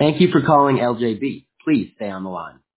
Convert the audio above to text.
Thank you for calling LJB. Please stay on the line.